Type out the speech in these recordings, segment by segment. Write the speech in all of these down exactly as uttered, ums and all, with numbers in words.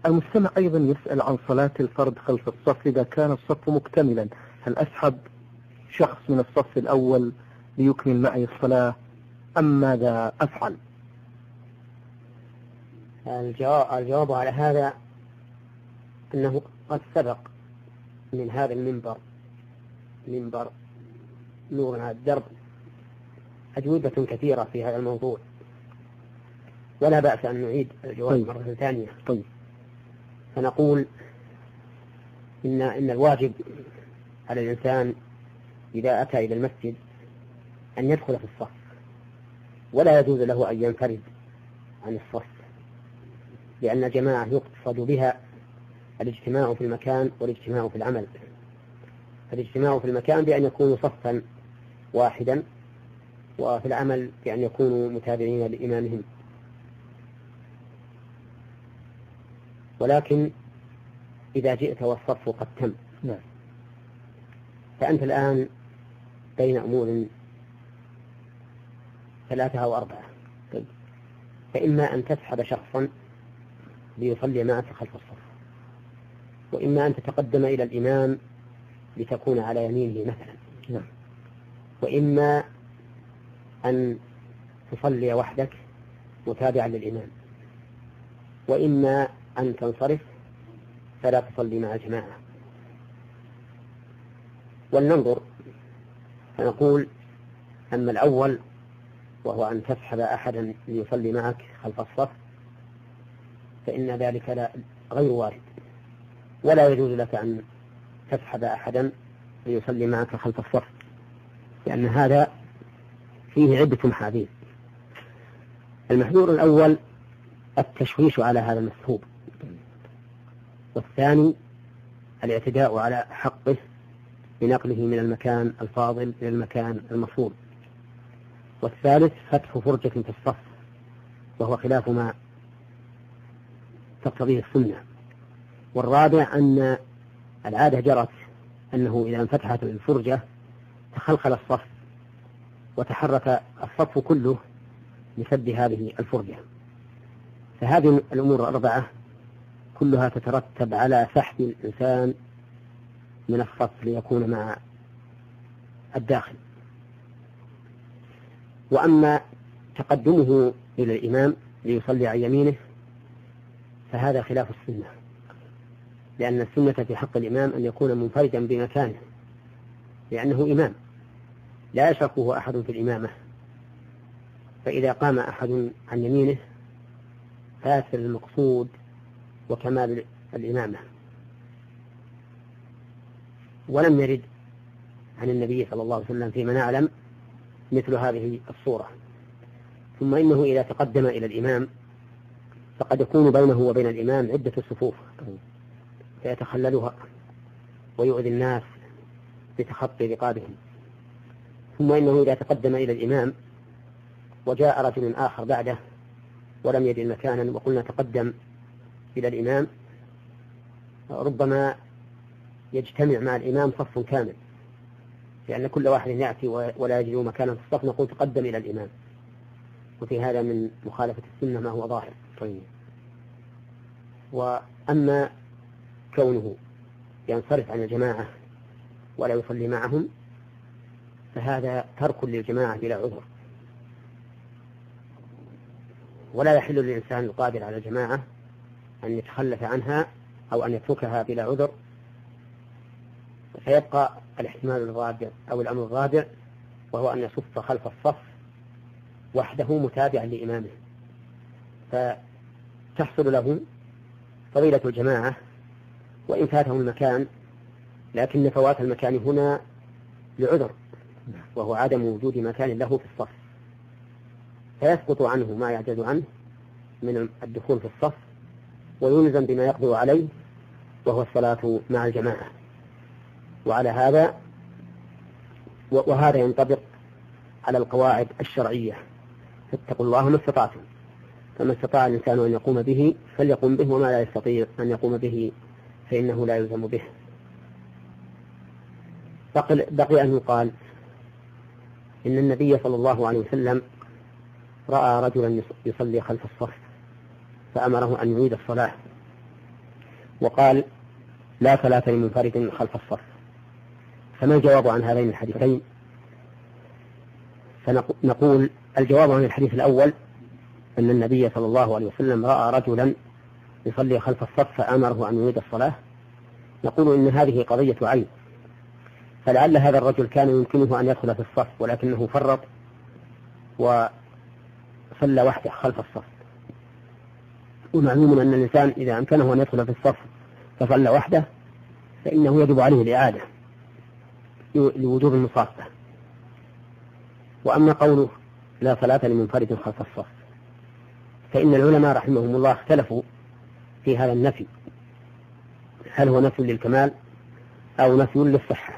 المستمع أيضا يسأل عن صلاة الفرد خلف الصف إذا كان الصف مكتملا، هل أسحب شخص من الصف الأول ليكمل معي الصلاة أم ماذا أفعل؟ الجواب على هذا أنه قد سبق من هذا المنبر منبر نور على الدرب أجوبة كثيرة في هذا الموضوع، ولا بأس أن نعيد الجواب طيب. مرة ثانية. طيب. فنقول إن إن الواجب على الإنسان إذا أتى إلى المسجد أن يدخل في الصف، ولا يجوز له أن ينفرد عن الصف، لأن الجماعة يقصد بها الاجتماع في المكان والاجتماع في العمل. فالاجتماع في المكان بأن يكونوا صفا واحدا، وفي العمل بأن يكونوا متابعين لإمامهم. ولكن إذا جئت والصف قد تم نعم. فأنت الآن بين أمور ثلاثة أو أربعة، فإما أن تسحب شخصا ليصلي معك خلف الصف، وإما أن تتقدم إلى الإمام لتكون على يمينه مثلا نعم. وإما أن تصلي وحدك متابعا للإمام، وإما أن تنصرف فلا تصلي مع الجماعة. ولننظر فنقول أما الأول وهو أن تسحب أحدا ليصلي معك خلف الصف، فإن ذلك لا غير وارد، ولا يجوز لك أن تسحب أحدا ليصلي معك خلف الصف، لأن هذا فيه عدة محاذير. المحذور الأول التشويش على هذا المسحوب، والثاني الاعتداء على حقه بنقله من المكان الفاضل إلى المكان المفروض، والثالث فتح فرجة في الصف وهو خلاف ما تقتضيه السنة، والرابع أن العادة جرت أنه إذا انفتحت الفرجة تخلخل الصف وتحرك الصف كله لسد هذه الفرجة. فهذه الأمور الأربعة كلها تترتب على سحب الإنسان من الصف ليكون مع الداخل. وأما تقدمه إلى الإمام ليصلي عن يمينه فهذا خلاف السنة، لأن السنة في حق الإمام أن يكون منفردا بمكانه، لأنه إمام لا يشركه أحد في الإمامة، فإذا قام أحد عن يمينه فاسر المقصود وكمال الإمامة. ولم يرد عن النبي صلى الله عليه وسلم فيما نعلم مثل هذه الصورة. ثم إنه إذا تقدم إلى الإمام فقد يكون بينه وبين الإمام عدة صفوف فيتخللها ويؤذي الناس بتخطي رقابهم. ثم إنه إذا تقدم إلى الإمام وجاء رجل آخر بعده ولم يجد مكانا وقلنا تقدم إلى الإمام، ربما يجتمع مع الإمام صف كامل، لأن كل واحد يأتي ولا يجد مكانا في الصف نقول تقدم إلى الإمام، وفي هذا من مخالفة السنة ما هو ظاهر. طيب. وأما كونه ينصرف عن الجماعة ولا يصلي معهم فهذا ترك للجماعة بلا عذر، ولا يحل للإنسان القادر على الجماعة أن يتخلف عنها أو أن يتركها بلا عذر، فيبقى الاحتمال الرابع أو الأمر الرابع وهو أن يصف خلف الصف وحده متابعا لإمامه، فتحصل له فضيلة الجماعة وإن فاته المكان، لكن فوات المكان هنا لعذر وهو عدم وجود مكان له في الصف، فيسقط عنه ما يعجز عنه من الدخول في الصف ويلزم بما يقدر عليه وهو الصلاة مع الجماعة. وعلى هذا وهذا ينطبق على القواعد الشرعية: فاتقوا الله ما استطعتم، فما استطاع الإنسان أن يقوم به فليقوم به، وما لا يستطيع أن يقوم به فإنه لا يلزم به. بقي أن يقال إن النبي صلى الله عليه وسلم رأى رجلا يصلي خلف الصف فأمره أن يعيد الصلاة، وقال لا صلاة لمنفرد خلف الصف. فما الجواب عن هذين الحديثين؟ فنقول الجواب عن الحديث الأول أن النبي صلى الله عليه وسلم رأى رجلا يصلي خلف الصف فأمره أن يعيد الصلاة. نقول إن هذه قضية عين، فلعل هذا الرجل كان يمكنه أن يدخل في الصف ولكنه فرط وصلى وحده خلف الصف. ومعلوم أن الإنسان إذا أمكنه أن يدخل في الصف فصلى وحده فإنه يجب عليه الإعادة لوجوب المصافة. وأما قوله لا صلاة لمنفرد خلف الصف فإن العلماء رحمهم الله اختلفوا في هذا النفي، هل هو نفي للكمال أو نفي للصحة.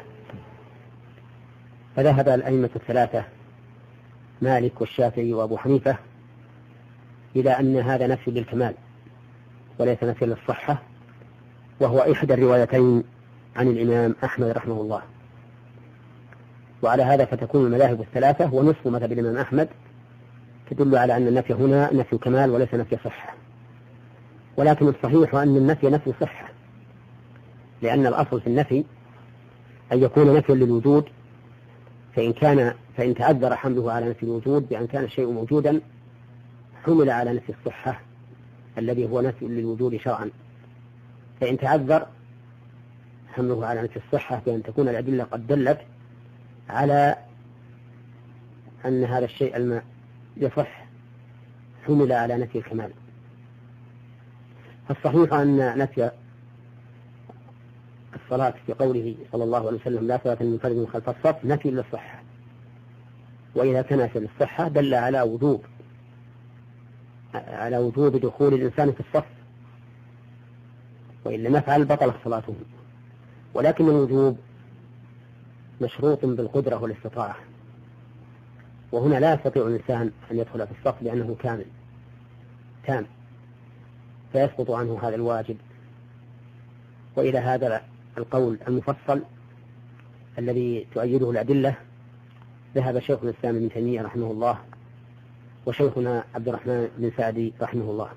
فذهب الأئمة الثلاثة مالك والشافعي وأبو حنيفة إلى أن هذا نفي للكمال وليس نفي للصحة، وهو إحدى الروايتين عن الإمام أحمد رحمه الله. وعلى هذا فتكون المذاهب الثلاثة ونصف مذهب الإمام أحمد تدل على أن النفي هنا نفي كمال وليس نفي صحة. ولكن الصحيح أن النفي نفي صحة، لأن الأصل في النفي أن يكون نفيا للوجود، فإن كان فإن تعذر حمله على نفي الوجود بأن كان الشيء موجودا حمل على نفي الصحة الذي هو نفي للوجود شرعا. فإن تعذر حمله على نفي الصحة بأن تكون الأدلة قد دلت على أن هذا الشيء الماء يصح حمل على نفي الكمال. فالصحيح أن نفي الصلاة في قوله صلى الله عليه وسلم لا صلاة لمنفرد خلف الصف نفي للصحة، وإذا كان نفي للصحة دل على وجوب على وجوب دخول الإنسان في الصف، وإن لم يفعل بطلت صلاته. ولكن الوجوب مشروط بالقدرة والاستطاعة، وهنا لا يستطيع الإنسان أن يدخل في الصف لأنه كامل تام فيسقط عنه هذا الواجب. وإلى هذا القول المفصل الذي تؤيده الأدلة ذهب شيخ الإسلام ابن تيمية رحمه الله وشيخنا عبد الرحمن بن سعدي رحمه الله.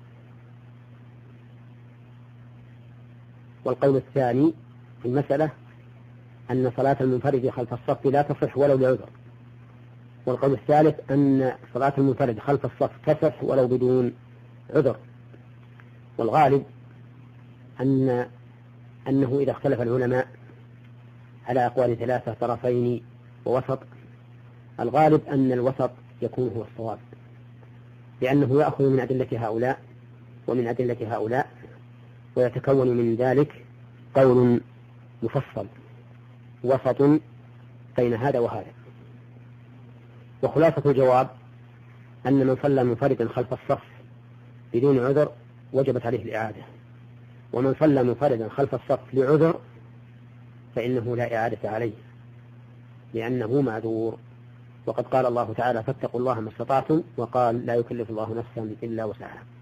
والقول الثاني في المسألة أن صلاة المنفرد خلف الصف لا تصح ولو لعذر. والقول الثالث أن صلاة المنفرد خلف الصف تصح ولو بدون عذر. والغالب أن أنه إذا اختلف العلماء على أقوال ثلاثة طرفين ووسط، الغالب أن الوسط يكون هو الصواب، لأنه يأخذ من أدلة هؤلاء ومن أدلة هؤلاء ويتكون من ذلك قول مفصل وسط بين هذا وهذا. وخلاصة الجواب أن من صلى منفردا خلف الصف بدون عذر وجبت عليه الإعادة، ومن صلى منفردا خلف الصف لعذر فإنه لا إعادة عليه لأنه معذور. وقد قال الله تعالى فاتقوا الله ما استطعتم، وقال لا يكلف الله نفسا إلا وسعها.